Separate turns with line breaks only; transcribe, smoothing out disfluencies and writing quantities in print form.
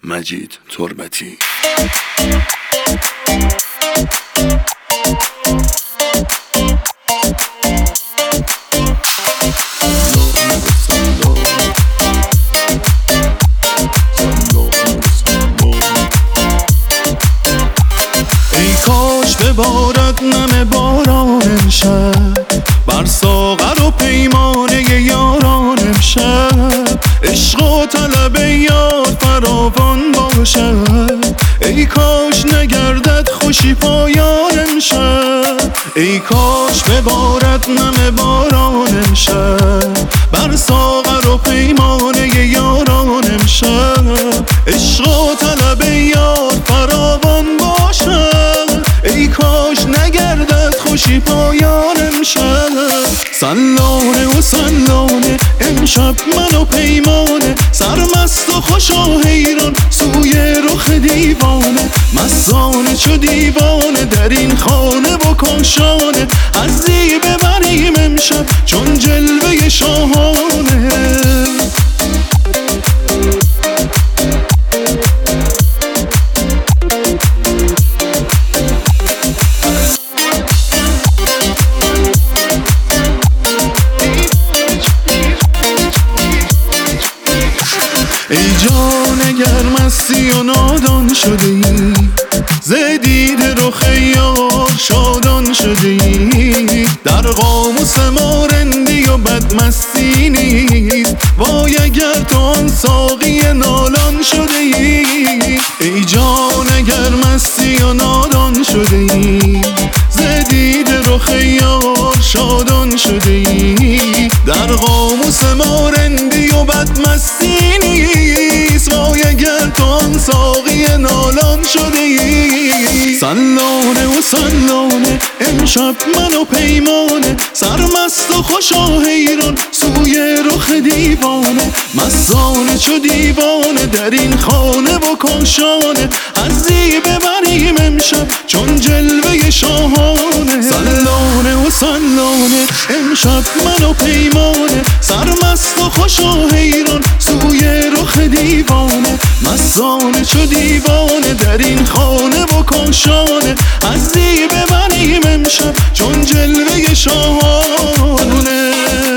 مجید تربتی.
ای کاش ببارد نم باران امشب بر ساغر و پیمانه یاران امشب، عشق و طلب یار فراوان باشد. ای کاش نگردد خوشی پایان امشب، ای کاش ببارد نم باران امشب بر ساغر و پیمانه یاران امشب، عشق و طلب یار فراوان باشد. ای کاش نگردد خوشی پایان امشب. سلانه و سلانه امشب من و پیمانه، سرمست و خوش و حیران سوی رخ دیوانه، مستانه چو دیوانه در این خانه و کاشانه، حظی ببریم امشب چون جلوه شاهانه. ای جان اگر مستی و نادان شده ای، ز دید رخ یار شادان شده ای، در قاموس ما رندی و بدمستی نیست، وای اگر تو آن ساقی نالان شده ای. ای جان اگر مستی و نادان شده ای، ز دید رخ یار شادان شده ای، در قاموس ما رندی و بدمستی نیست، وای اگر تو آن ساقی نالان شده ای. سلانه و سلانه امشب من و پیمانه، سرمست و خوش و حیران سوی رخ دیوانه، مستانه چو دیوانه در این خانه و کاشانه، حظی ببریم امشب چون جلوه شاهانه. سلانه و سلانه امشب من و پیمانه، سرمست و خوش و حیران سوی رخ دیوانه، مستانه چو دیوانه در این خانه و کاشانه، حظی ببریم امشب چون جلوه شاهانه.